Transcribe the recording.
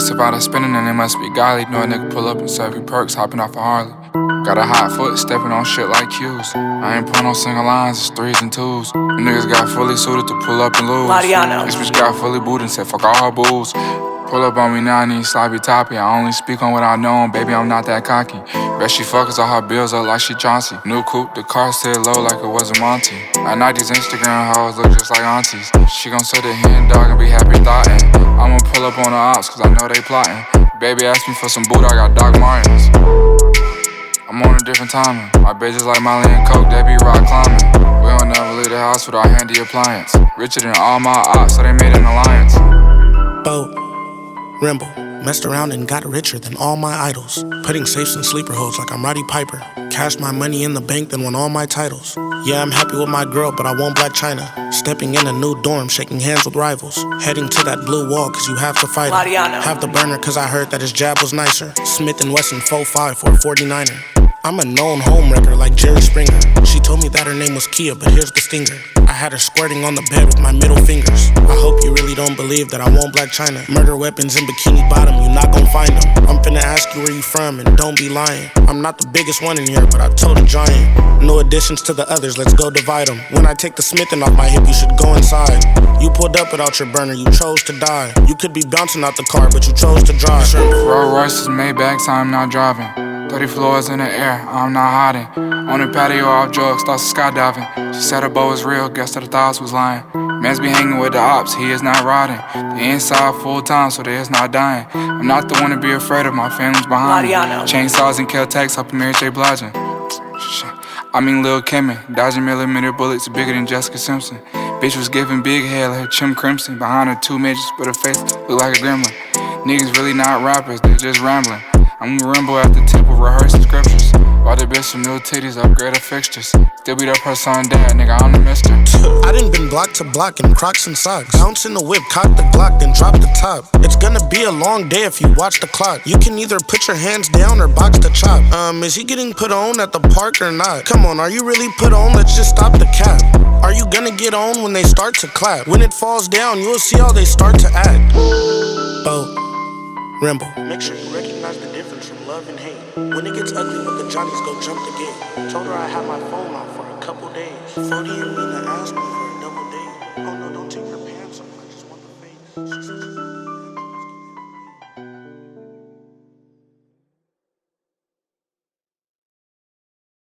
Aggressive out of spinning and it must be godly. Know a nigga pull up and serve you perks, hopping off a Harley. Got a hot foot, stepping on shit like cues. I ain't pulling no single lines, it's threes and twos. The niggas got fully suited to pull up and lose. Mariano. This bitch got fully booted and said fuck all her booze. Pull up on me now, I need sloppy toppy. I only speak on what I know, and baby, I'm not that cocky. Bet she fuckers all her bills up like she Chauncey. New coupe, the car still low like it was a Monty. At night, these Instagram hoes look just like aunties. She gon' say the hen dog and be happy thoughtin'. I'ma pull up on the ops, cause I know they plotting. Baby asked me for some boot, I got Doc Martens. I'm on a different timing. My bitches like Molly and Coke, they be rock climbing. We don't never leave the house without handy appliance. Richer than all my ops, so they made an alliance. Boat, Rimble, messed around and got richer than all my idols. Putting safes in sleeper holes like I'm Roddy Piper. Cashed my money in the bank, then won all my titles. Yeah, I'm happy with my girl, but I won't Black China. Stepping in a new dorm, shaking hands with rivals. Heading to that blue wall, cause you have to fight it. Mariano. Have the burner, cause I heard that his jab was nicer. Smith & Wesson 4.5 for a 49er. I'm a known homewrecker like Jerry Springer. She told me that her name was Kia, but here's the stinger. I had her squirting on the bed with my middle fingers. I hope you really don't believe that I won't Black China. Murder weapons in Bikini Bottom, you not gon' find them. I'm finna ask you where you from and don't be lying. I'm not the biggest one in here, but I told a giant. No additions to the others, let's go divide them. When I take the Smithin' off my hip, you should go inside. You pulled up without your burner, you chose to die. You could be bouncing out the car, but you chose to drive. Rolls Royces, Maybachs, I'm not driving. 30 floors in the air, I'm not hiding. On the patio off drugs, thoughts of skydiving. She said her bow was real, guess that her thoughts was lying. Mans be hanging with the ops, he is not riding. The inside full time, so they is not dying. I'm not the one to be afraid of, my family's behind me. Mariano. Chainsaws and Kel-Tex, helping Mary J. Blige. I mean Lil' Kimmy, dodging millimeter bullets bigger than Jessica Simpson. Bitch was giving big head like her Chim Crimson. Behind her two midgets, but her face look like a gremlin. Niggas really not rappers, they just rambling. I'm a Rimble at the tip of rehearsing scriptures. Bought the bitch some new titties, upgrade her fixtures. Still beat up her son dad, nigga, I'm the mister. I done been block to block in Crocs and socks. Bounce in the whip, cock the Glock, then drop the top. It's gonna be a long day if you watch the clock. You can either put your hands down or box the chop. Is he getting put on at the park or not? Come on, are you really put on? Let's just stop the cap. Are you gonna get on when they start to clap? When it falls down, you'll see how they start to act. Boat, Rimble. Make sure you recognize the difference from love and hate. When it gets ugly with the Johnnies, go jump the gate. Told her I had my phone out for a couple days. 40 and Mina asked me for a double date. Oh no, don't take your pants off, I just want the face.